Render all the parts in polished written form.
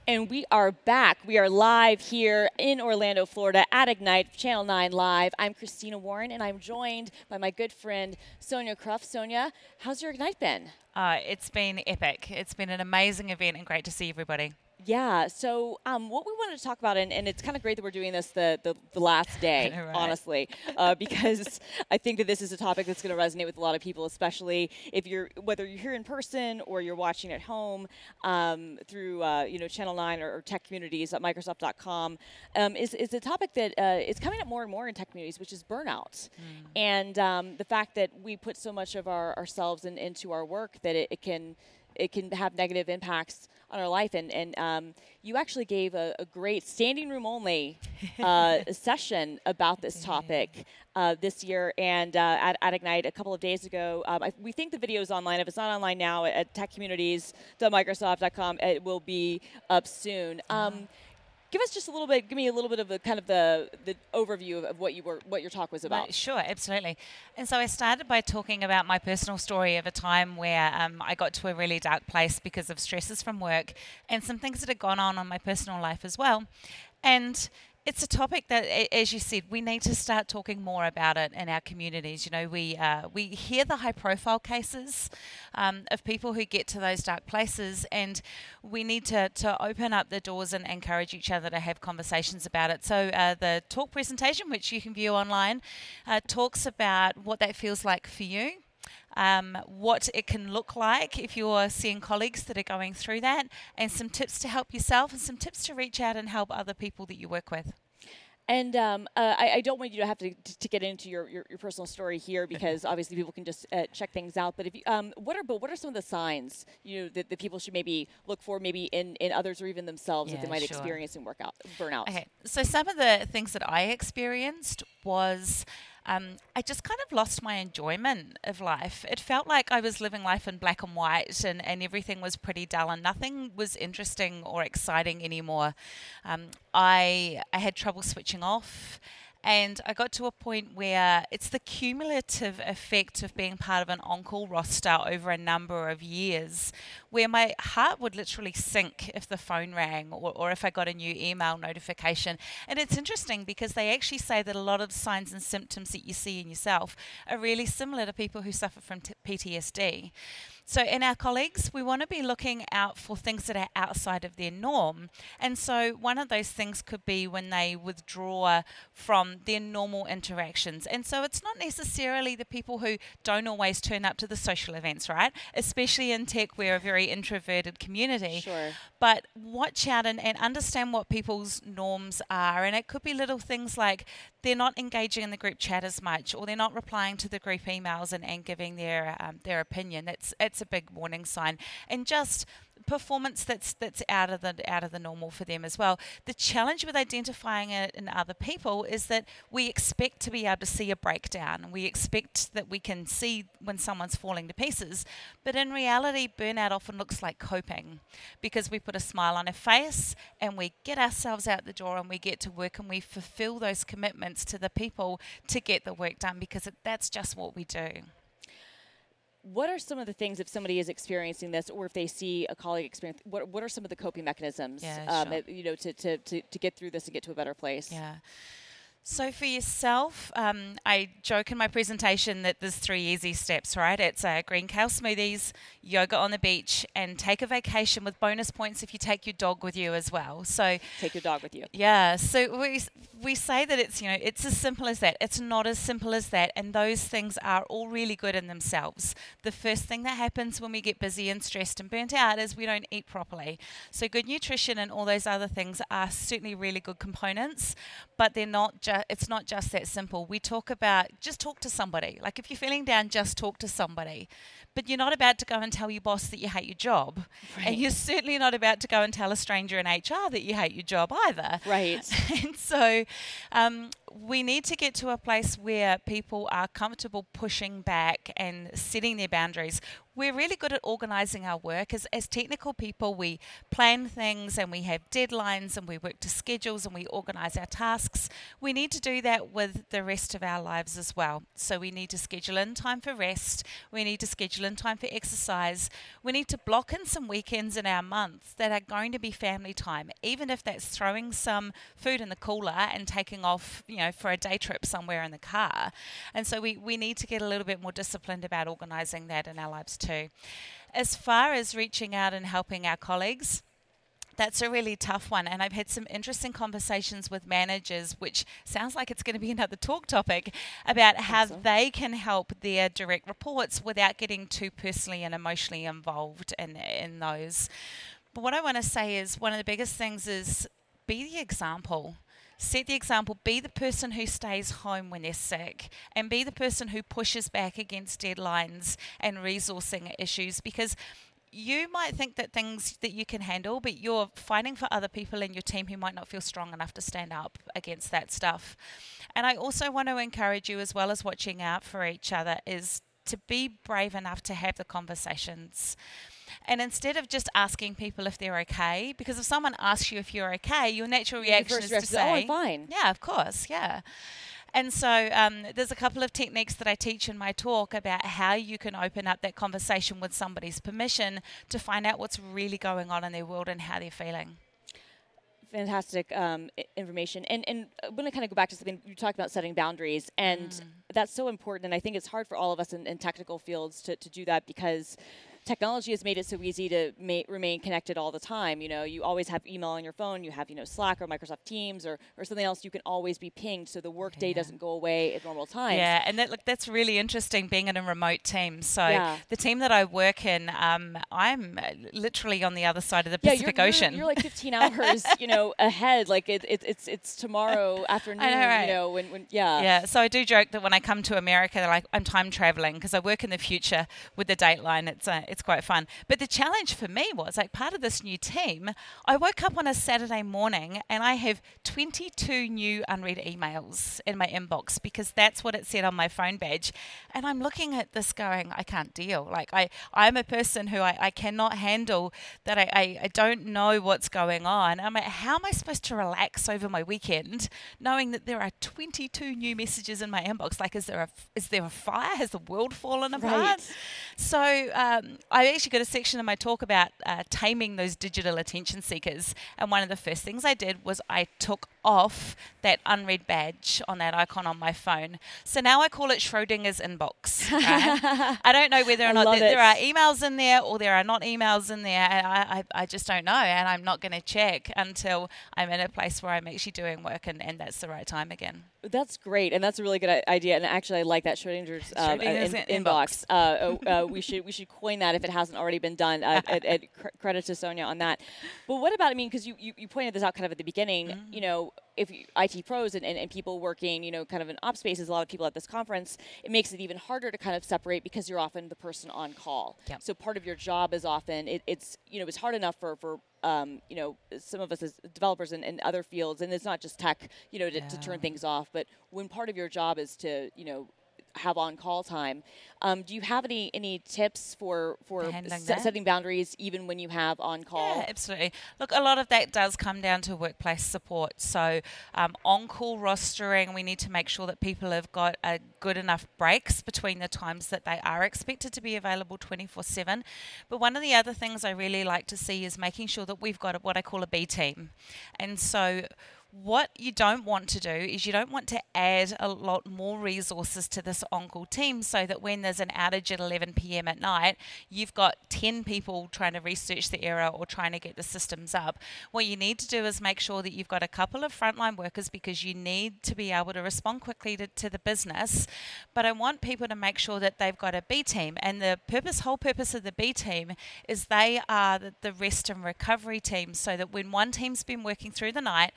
And we are back. We are live here in Orlando, Florida at Ignite, Channel 9 Live. I'm Christina Warren, and I'm joined by my good friend, Sonia Kruff. Sonia, how's your Ignite been? It's been epic. It's been an amazing event and great to see everybody. Yeah, so what we wanted to talk about, and it's kind of great that we're doing this the last day, Right. honestly, because I think that this is a topic that's going to resonate with a lot of people, especially whether you're here in person or you're watching at home through Channel 9 or tech communities at Microsoft.com, is a topic that is coming up more and more in tech communities, which is burnout. And the fact that we put so much of ourselves into our work that it can have negative impacts on our life. And you actually gave a great standing room only session about this topic this year and at Ignite a couple of days ago. We think the video is online. If it's not online now at techcommunities.microsoft.com, it will be up soon. Give me a little bit of the kind of the overview of what your talk was about. Sure, absolutely. And so I started by talking about my personal story of a time where I got to a really dark place because of stresses from work and some things that had gone on my personal life as well. And it's a topic that, as you said, we need to start talking more about it in our communities. You know, we hear the high-profile cases of people who get to those dark places, and we need to open up the doors and encourage each other to have conversations about it. So the talk presentation, which you can view online, talks about what that feels like for you. What it can look like if you're seeing colleagues that are going through that, and some tips to help yourself and some tips to reach out and help other people that you work with. And I don't want you to have to get into your personal story here because obviously people can just check things out. But if you, what are some of the signs that people should maybe look for, maybe in others or even themselves that they might experience in burnout? Okay, so some of the things that I experienced was I just kind of lost my enjoyment of life. It felt like I was living life in black and white and everything was pretty dull and nothing was interesting or exciting anymore. I had trouble switching off. And I got to a point where it's the cumulative effect of being part of an on-call roster over a number of years where my heart would literally sink if the phone rang or if I got a new email notification. And it's interesting because they actually say that a lot of signs and symptoms that you see in yourself are really similar to people who suffer from PTSD. So in our colleagues, we want to be looking out for things that are outside of their norm. And so one of those things could be when they withdraw from their normal interactions. And so it's not necessarily the people who don't always turn up to the social events, right? Especially in tech, we're a very introverted community. Sure. But watch out and understand what people's norms are. And it could be little things like they're not engaging in the group chat as much, or they're not replying to the group emails and giving their opinion. It's a big warning sign. And just performance that's out of the normal for them as well. The challenge with identifying it in other people is that we expect to be able to see a breakdown. We expect that we can see when someone's falling to pieces, but in reality, burnout often looks like coping because we put a smile on our face and we get ourselves out the door and we get to work and we fulfill those commitments to the people to get the work done because that's just what we do. What are some of the things if somebody is experiencing this, or if they see a colleague experience? What are some of the coping mechanisms? To get through this and get to a better place. Yeah. So for yourself, I joke in my presentation that there's 3 easy steps, right? It's green kale smoothies, yoga on the beach, and take a vacation with bonus points if you take your dog with you as well. So take your dog with you. Yeah. So we say that it's as simple as that. It's not as simple as that, and those things are all really good in themselves. The first thing that happens when we get busy and stressed and burnt out is we don't eat properly. So good nutrition and all those other things are certainly really good components, but they're not it's not just that simple. We talk about just talk to somebody. Like if you're feeling down, just talk to somebody. But you're not about to go and tell your boss that you hate your job. Right. And you're certainly not about to go and tell a stranger in HR that you hate your job either. Right. And so we need to get to a place where people are comfortable pushing back and setting their boundaries. We're really good at organising our work. As technical people, we plan things and we have deadlines and we work to schedules and we organise our tasks. We need to do that with the rest of our lives as well. So we need to schedule in time for rest. We need to schedule in time for exercise. We need to block in some weekends in our month that are going to be family time, even if that's throwing some food in the cooler and taking off, for a day trip somewhere in the car. And so we need to get a little bit more disciplined about organising that in our lives too. As far as reaching out and helping our colleagues, that's a really tough one. And I've had some interesting conversations with managers, which sounds like it's going to be another talk topic, about how they can help their direct reports without getting too personally and emotionally involved in those. But what I want to say is one of the biggest things is be the example. Set the example, be the person who stays home when they're sick, and be the person who pushes back against deadlines and resourcing issues, because you might think that things that you can handle, but you're fighting for other people in your team who might not feel strong enough to stand up against that stuff. And I also want to encourage you, as well as watching out for each other, is to be brave enough to have the conversations. And instead of just asking people if they're okay, because if someone asks you if you're okay, your natural reaction is to say, "Oh, I'm fine." Yeah, of course, yeah. And so there's a couple of techniques that I teach in my talk about how you can open up that conversation with somebody's permission to find out what's really going on in their world and how they're feeling. Fantastic information. And I'm going to kind of go back to something you talked about, setting boundaries. And that's so important. And I think it's hard for all of us in technical fields to do that, because technology has made it so easy to remain connected all the time. You always have email on your phone. You have, Slack or Microsoft Teams or something else. You can always be pinged, so the work day doesn't go away at normal times. Yeah, and that's really interesting, being in a remote team. So the team that I work in, I'm literally on the other side of the Pacific Ocean. You're like 15 hours, ahead. Like it's tomorrow afternoon. I know, right? Yeah. So I do joke that when I come to America, they're like, I'm time traveling, because I work in the future with the Dateline. It's quite fun. But the challenge for me was, like, part of this new team, I woke up on a Saturday morning and I have 22 new unread emails in my inbox, because that's what it said on my phone badge. And I'm looking at this going, I can't deal. Like, I'm a person who I cannot handle that. I don't know what's going on. I'm like, how am I supposed to relax over my weekend knowing that there are 22 new messages in my inbox? Like, is there a fire? Has the world fallen apart? Right. So I actually got a section in my talk about taming those digital attention seekers. And one of the first things I did was I took off that unread badge on that icon on my phone. So now I call it Schrodinger's inbox. Right? I don't know whether or not there are emails in there or there are not emails in there. And I just don't know. And I'm not going to check until I'm in a place where I'm actually doing work and that's the right time again. That's great, and that's a really good idea. And actually, I like that Schrodinger's inbox. We should coin that if it hasn't already been done. Credit to Sonia on that. But what about? I mean, because you pointed this out kind of at the beginning. If IT pros and people working, kind of in ops spaces, a lot of people at this conference, it makes it even harder to kind of separate, because you're often the person on call. Yep. So part of your job is often it's hard enough for some of us as developers in other fields, and it's not just tech, to turn things off. But when part of your job is to, have on-call time, do you have any tips for setting boundaries even when you have on-call? Yeah, absolutely. Look, a lot of that does come down to workplace support. So on-call rostering, we need to make sure that people have got a good enough breaks between the times that they are expected to be available 24/7. But one of the other things I really like to see is making sure that we've got what I call a B team. And so what you don't want to do is you don't want to add a lot more resources to this on-call team, so that when there's an outage at 11 p.m. at night, you've got 10 people trying to research the error or trying to get the systems up. What you need to do is make sure that you've got a couple of frontline workers, because you need to be able to respond quickly to the business. But I want people to make sure that they've got a B team, and the whole purpose of the B team is they are the rest and recovery team, so that when one team's been working through the night, they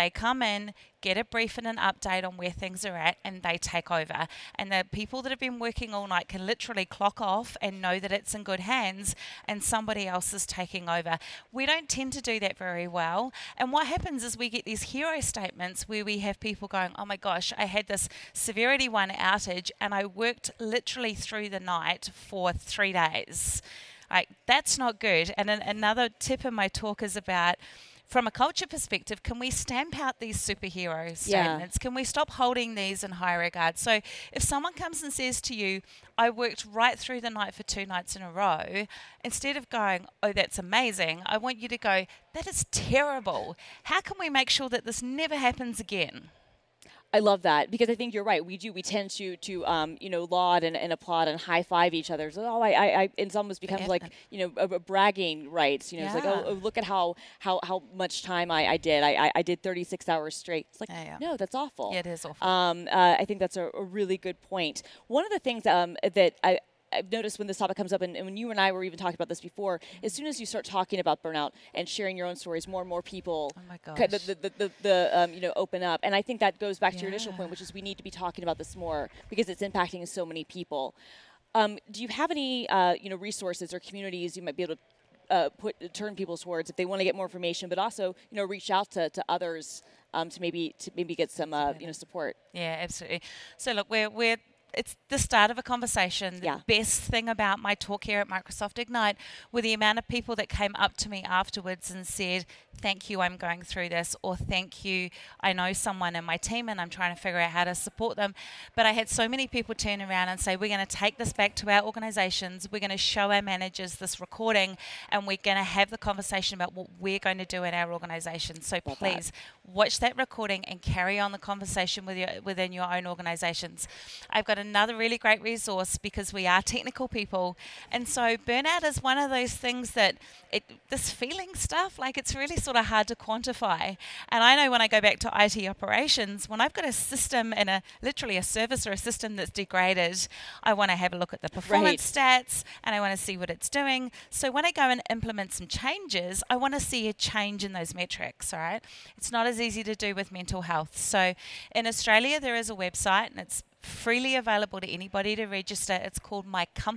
they come in, get a brief and an update on where things are at, and they take over. And the people that have been working all night can literally clock off and know that it's in good hands and somebody else is taking over. We don't tend to do that very well. And what happens is we get these hero statements where we have people going, oh my gosh, I had this Severity 1 outage and I worked literally through the night for 3 days. Like, that's not good. And another tip in my talk is about, from a culture perspective, can we stamp out these superhero statements? Can we stop holding these in high regard? So if someone comes and says to you, I worked right through the night for 2 nights in a row, instead of going, oh, that's amazing, I want you to go, that is terrible. How can we make sure that this never happens again? I love that, because I think you're right. We tend to laud and applaud and high five each other. So, it almost becomes like, a bragging rights. It's like, oh, look at how much time I did. I did 36 hours straight. It's like, no, that's awful. Yeah, it is awful. I think that's a really good point. One of the things that I've noticed when this topic comes up, and when you and I were even talking about this before, as soon as you start talking about burnout and sharing your own stories, more and more people open up. And I think that goes back to your initial point, which is we need to be talking about this more because it's impacting so many people. Do you have any resources or communities you might be able to turn people towards if they want to get more information, but also reach out to others to maybe get some support? Yeah, absolutely. So look, it's the start of a conversation. The best thing about my talk here at Microsoft Ignite were the amount of people that came up to me afterwards and said, thank you, I'm going through this, or thank you, I know someone in my team and I'm trying to figure out how to support them. But I had so many people turn around and say, we're going to take this back to our organizations, we're going to show our managers this recording, and we're going to have the conversation about what we're going to do in our organization. So please watch that recording and carry on the conversation within your own organizations. I've got another really great resource because we are technical people, and so burnout is one of those things that this feeling stuff, like, it's really sort of hard to quantify. And I know when I go back to IT operations, when I've got a system and literally a service or a system that's degraded, I want to have a look at the performance stats and I want to see what it's doing. So when I go and implement some changes, I want to see a change in those metrics, all right? It's not as easy to do with mental health. So in Australia, there is a website, and it's freely available to anybody to register. It's called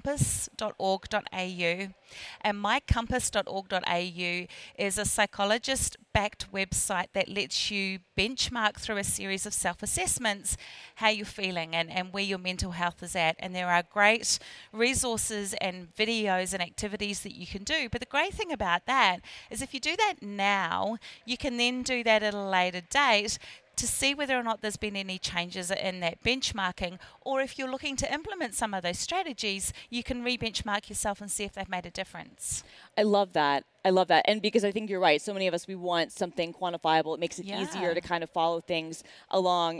mycompass.org.au, and mycompass.org.au is a psychologist-backed website that lets you benchmark through a series of self-assessments how you're feeling and where your mental health is at. And there are great resources and videos and activities that you can do. But the great thing about that is if you do that now, you can then do that at a later date to see whether or not there's been any changes in that benchmarking, or if you're looking to implement some of those strategies, you can re-benchmark yourself and see if they've made a difference. I love that. And because I think you're right, so many of us, we want something quantifiable. It makes it easier to kind of follow things along.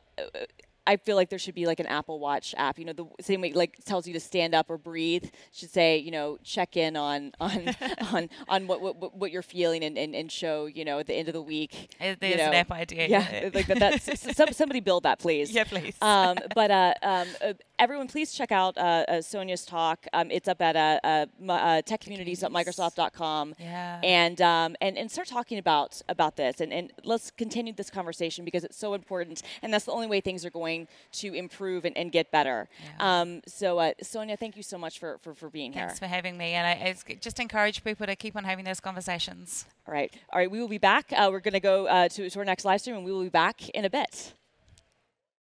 I feel like there should be like an Apple Watch app, the same way like tells you to stand up or breathe, should say, check in on what you're feeling and show, at the end of the week. There's an app idea. Yeah, like that's somebody build that, please. Yeah, please. Everyone, please check out Sonia's talk. It's up at techcommunities.microsoft.com. Yeah. And start talking about this and let's continue this conversation because it's so important, and that's the only way things are going to improve and get better. Yeah. Sonia, thank you so much for being here. Thanks for having me, and I just encourage people to keep on having those conversations. All right. We will be back. We're going to go to our next live stream, and we will be back in a bit.